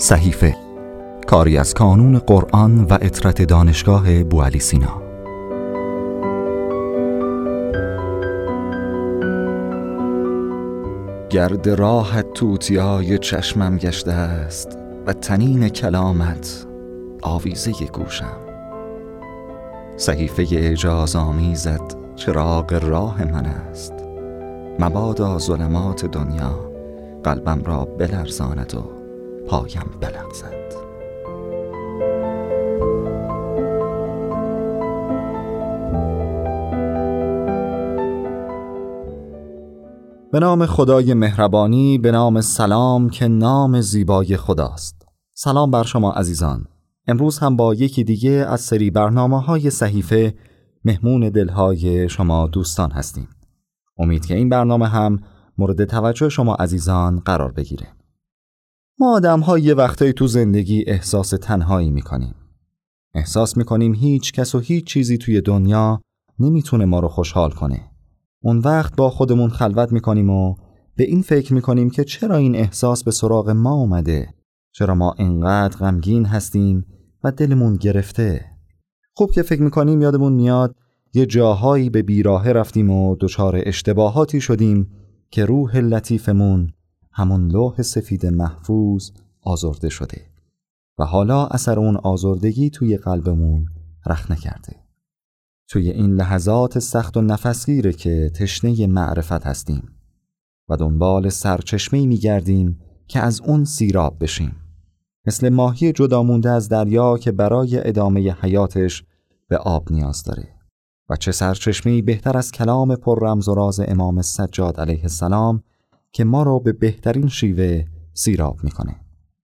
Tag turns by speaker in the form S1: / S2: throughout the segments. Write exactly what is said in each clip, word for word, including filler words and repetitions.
S1: صحیفه، کاری از کانون قرآن و عطرت دانشگاه بوعلی سینا. گرد راحت توتیای چشمم گشته است و تنین کلامت آویزه گوشم. صحیفه اعجاز آمیزت چراغ راه من است، مبادا ظلمات دنیا قلبم را بلرزاند و پایم بلغزد. به نام خدای مهربانی، به نام سلام که نام زیبای خداست. سلام بر شما عزیزان. امروز هم با یکی دیگه از سری برنامه‌های صحیفه مهمون دلهای شما دوستان هستیم. امید که این برنامه هم مورد توجه شما عزیزان قرار بگیره. ما آدم‌ها یه وقتایی تو زندگی احساس تنهایی می‌کنیم. احساس می‌کنیم هیچ کس و هیچ چیزی توی دنیا نمیتونه ما رو خوشحال کنه. اون وقت با خودمون خلوت می‌کنیم و به این فکر می‌کنیم که چرا این احساس به سراغ ما اومده؟ چرا ما انقدر غمگین هستیم و دلمون گرفته؟ خوب که فکر می‌کنیم یادمون میاد یه جاهایی به بیراهه رفتیم و دچار اشتباهاتی شدیم که روح لطیفمون، همون لوح سفید محفوظ، آزرده شده و حالا اثر اون آزردگی توی قلبمون رخ نکرده. توی این لحظات سخت و نفسگیره که تشنه معرفت هستیم و دنبال سرچشمه‌ای می‌گردیم که از اون سیراب بشیم، مثل ماهی جدا مونده از دریا که برای ادامه حیاتش به آب نیاز داره. و چه سرچشمه‌ای بهتر از کلام پر رمز و راز امام سجاد علیه السلام که ما رو به بهترین شیوه سیراب میکنه.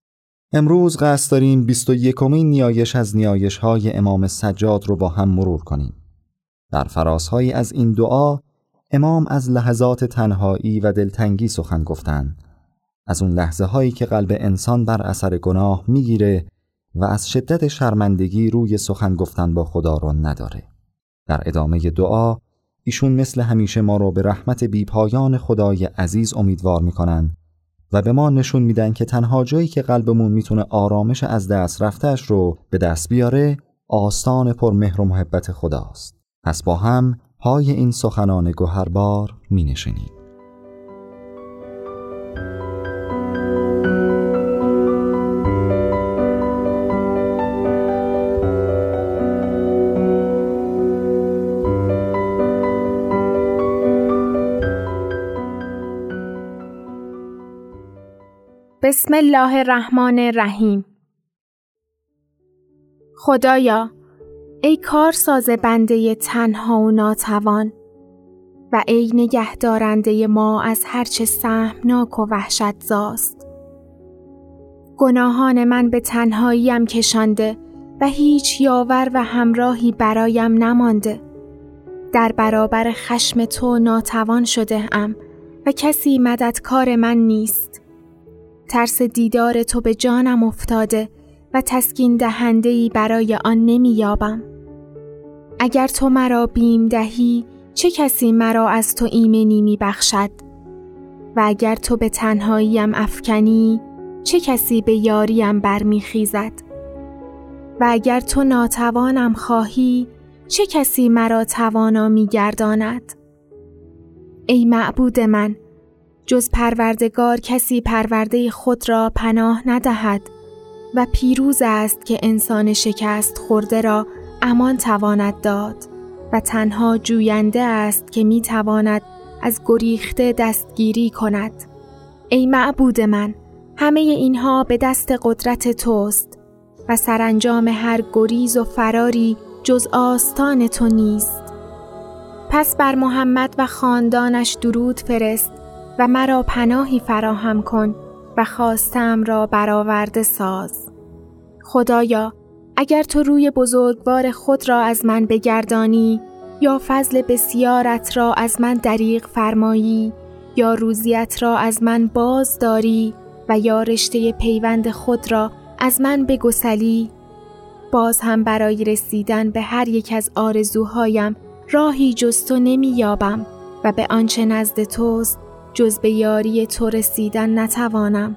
S1: امروز قصد داریم بیست و یکمین نیایش از نیایش‌های امام سجاد رو با هم مرور کنیم. در فرازهایی از این دعا امام از لحظات تنهایی و دلتنگی سخن گفتن، از اون لحظه هایی که قلب انسان بر اثر گناه میگیره و از شدت شرمندگی روی سخن گفتن با خدا رو نداره. در ادامه دعا ایشون مثل همیشه ما رو به رحمت بیپایان خدای عزیز امیدوار میکنن و به ما نشون میدن که تنها جایی که قلبمون میتونه آرامش از دست رفته‌اش رو به دست بیاره آستان پر مهر و محبت خداست. پس با هم پای این سخنان گوهربار می نشینیم.
S2: بسم الله الرحمن الرحیم. خدایا، ای کارساز بنده تنها و ناتوان و ای نگهدارنده ما از هرچه سهمناک و وحشت زاست. گناهان من به تنهاییم کشانده و هیچ یاور و همراهی برایم نمانده. در برابر خشم تو ناتوان شده ام و کسی مددکار من نیست. ترس دیدار تو به جانم افتاده و تسکین دهنده‌ای برای آن نمی یابم. اگر تو مرا بیم دهی، چه کسی مرا از تو ایمنی می بخشد؟ و اگر تو به تنهاییم افکنی، چه کسی به یاریم برمی خیزد؟ و اگر تو ناتوانم خواهی، چه کسی مرا توانا می گرداند؟ ای معبود من، جز پروردگار کسی پرورده خود را پناه ندهد و پیروز است که انسان شکست خورده را امان تواند داد و تنها جوینده است که می تواند از گریخته دستگیری کند. ای معبود من، همه اینها به دست قدرت توست و سرانجام هر گریز و فراری جز آستان تو نیست. پس بر محمد و خاندانش درود فرست و مرا پناهی فراهم کن و خواستم را برآورده ساز. خدایا، اگر تو روی بزرگوار خود را از من بگردانی یا فضل بسیارت را از من دریغ فرمایی یا روزیت را از من باز داری و یا رشته پیوند خود را از من بگسلی، باز هم برای رسیدن به هر یک از آرزوهایم راهی جز تو نمی یابم و به آنچه نزد توست جز به یاری تو رسیدن نتوانم.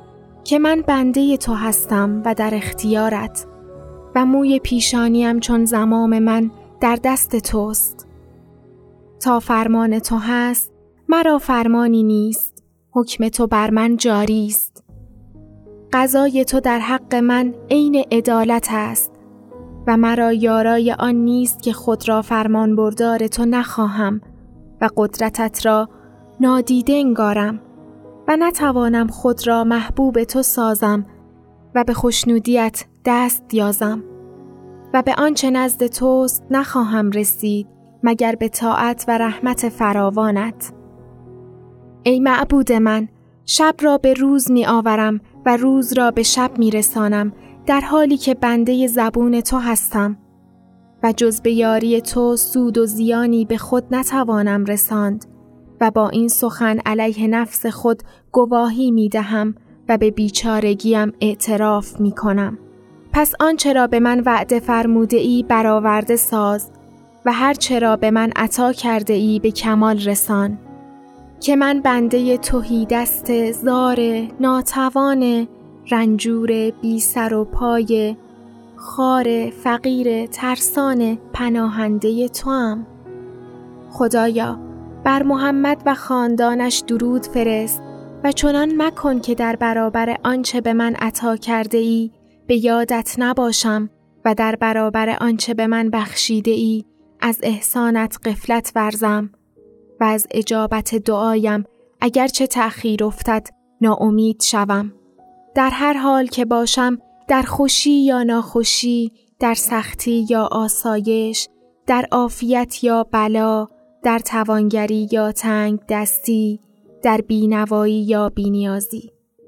S2: که من بنده تو هستم و در اختیارت و موی پیشانیم چون زمام من در دست توست. تا فرمان تو هست مرا فرمانی نیست، حکم تو بر من جاری است. قضای تو در حق من عین عدالت است و مرا یارای آن نیست که خود را فرمان بردار تو نخواهم و قدرتت را نادیده انگارم و نتوانم خود را محبوب تو سازم و به خوشنودیت دست یازم و به آنچه نزد توست نخواهم رسید مگر به طاعت و رحمت فراوانت. ای معبود من، شب را به روز می آورم و روز را به شب می رسانم در حالی که بنده زبون تو هستم و جز به یاری تو سود و زیانی به خود نتوانم رساند و با این سخن علیه نفس خود گواهی می دهم و به بیچارگیم اعتراف می کنم. پس آنچه را به من وعده فرموده ای برآورده ساز و هر چه را به من عطا کرده ای به کمال رسان، که من بنده تهیدست زار ناتوان رنجور بی سر و پای خار فقیر ترسان پناهنده توام. خدایا بر محمد و خاندانش درود فرست و چنان مکن که در برابر آنچه به من عطا کرده ای به یادت نباشم و در برابر آنچه به من بخشیده ای از احسانت غفلت ورزم و از اجابت دعایم اگرچه تأخیر افتد ناامید شوم. در هر حال که باشم، در خوشی یا ناخوشی، در سختی یا آسایش، در عافیت یا بلا، در توانگری یا تنگ دستی، در بینوایی یا بینیازی.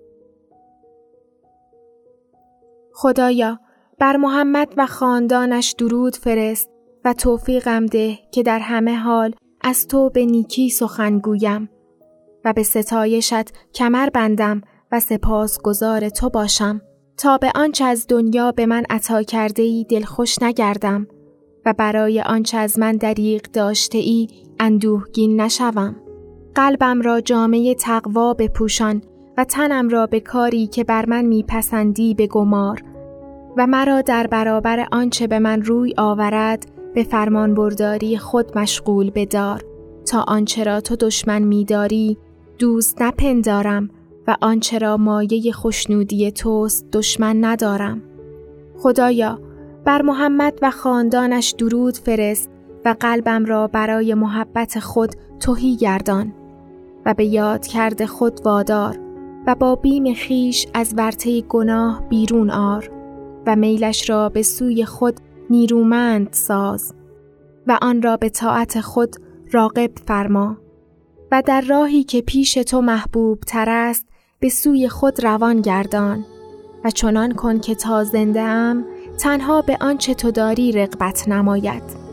S2: خدایا بر محمد و خاندانش درود فرست و توفیقم ده که در همه حال از تو به نیکی سخن گویم و به ستایشت کمر بندم و سپاسگزار تو باشم تا به آنچه از دنیا به من عطا کرده ای دلخوش نگردم و برای آنچه از من دریغ داشته ای اندوهگین نشوم. قلبم را جامه تقوا بپوشان و تنم را به کاری که بر من میپسندی بگمار و مرا در برابر آنچه به من روی آورد به فرمان برداری خود مشغول بدار تا آنچه را تو دشمن می‌داری دوست نپندارم و آنچه را مایه خوشنودی توست دشمن ندارم. خدایا بر محمد و خاندانش درود فرست و قلبم را برای محبت خود تهی گردان و به یاد کرده خود وادار و با بیم خیش از ورطه گناه بیرون آر و میلش را به سوی خود نیرومند ساز و آن را به طاعت خود راغب فرما و در راهی که پیش تو محبوب تر است به سوی خود روان گردان و چنان کن که تا زنده ام تنها به آنچه تو داری رغبت نماید.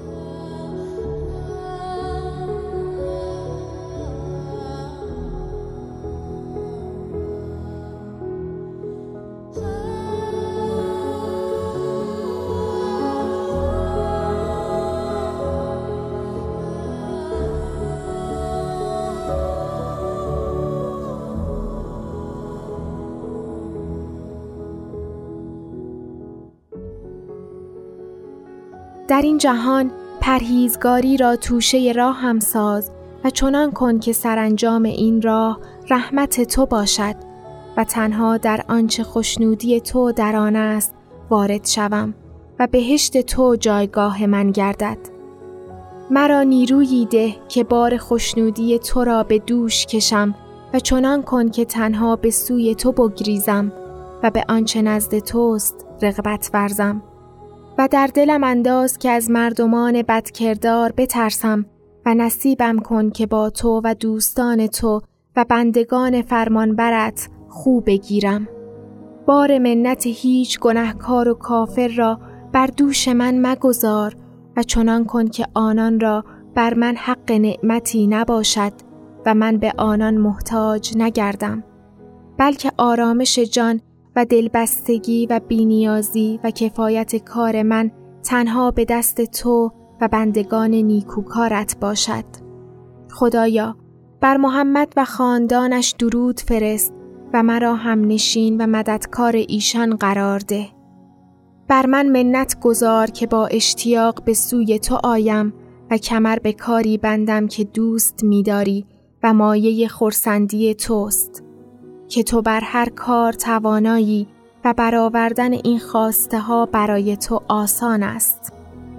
S2: در این جهان پرهیزگاری را توشه راه هم ساز و چنان کن که سرانجام این راه رحمت تو باشد و تنها در آنچه خوشنودی تو در آن است وارد شوم و بهشت تو جایگاه من گردد. مرا نیرویی ده که بار خوشنودی تو را به دوش کشم و چنان کن که تنها به سوی تو بگریزم و به آنچه نزد توست رغبت ورزم. و در دلم انداز که از مردمان بدکردار بترسم و نصیبم کن که با تو و دوستان تو و بندگان فرمانبرت خوب بگیرم. بار منت هیچ گناهکار و کافر را بر دوش من مگذار و چنان کن که آنان را بر من حق نعمتی نباشد و من به آنان محتاج نگردم، بلکه آرامش جان و دلبستگی و بینیازی و کفایت کار من تنها به دست تو و بندگان نیکوکارت باشد. خدایا بر محمد و خاندانش درود فرست و مرا هم نشین و مددکار ایشان قرار ده. بر من منت گذار که با اشتیاق به سوی تو آیم و کمر به کاری بندم که دوست می‌داری و مایه خرسندی توست، که تو بر هر کار توانایی و برآوردن این خواسته ها برای تو آسان است.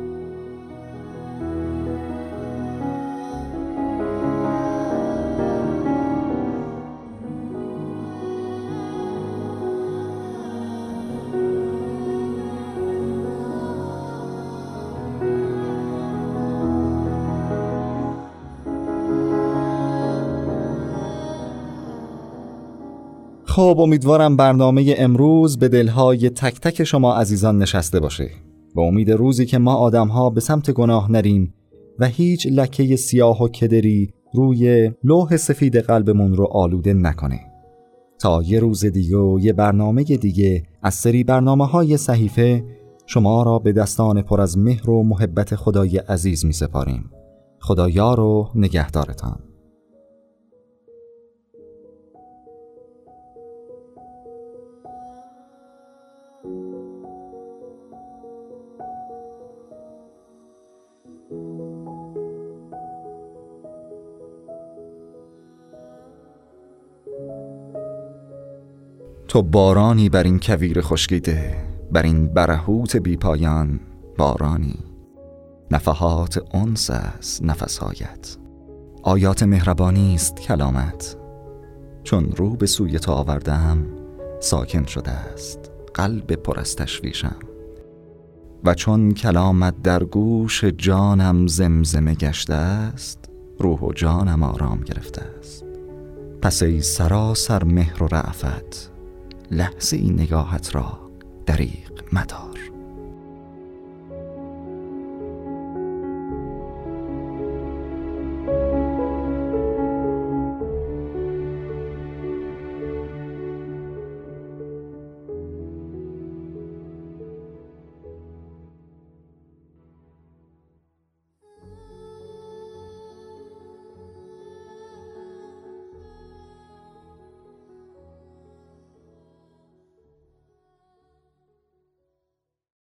S1: خب امیدوارم برنامه امروز به دلهای تک تک شما عزیزان نشسته باشه. به امید روزی که ما آدم‌ها به سمت گناه نریم و هیچ لکه سیاه و کدری روی لوح سفید قلبمون رو آلوده نکنه. تا یه روز دیگه و یه برنامه دیگه از سری برنامه‌های صحیفه شما را به دستان پر از مهر و محبت خدای عزیز می سپاریم. خدا یار و نگهدارتان. تو بارانی بر این کویر خشکیده، بر این برهوت بی پایان بارانی. نفحات انس است نفسهایت، آیات مهربانی است کلامت. چون رو به سوی تو آوردم ساکن شده است قلب پر از تشویشم، و چون کلامت در گوش جانم زمزمه گشته است، روح و جانم آرام گرفته است. پس ای سراسر مهر و رأفت، لحظه این نگاهت را دریغ مدار.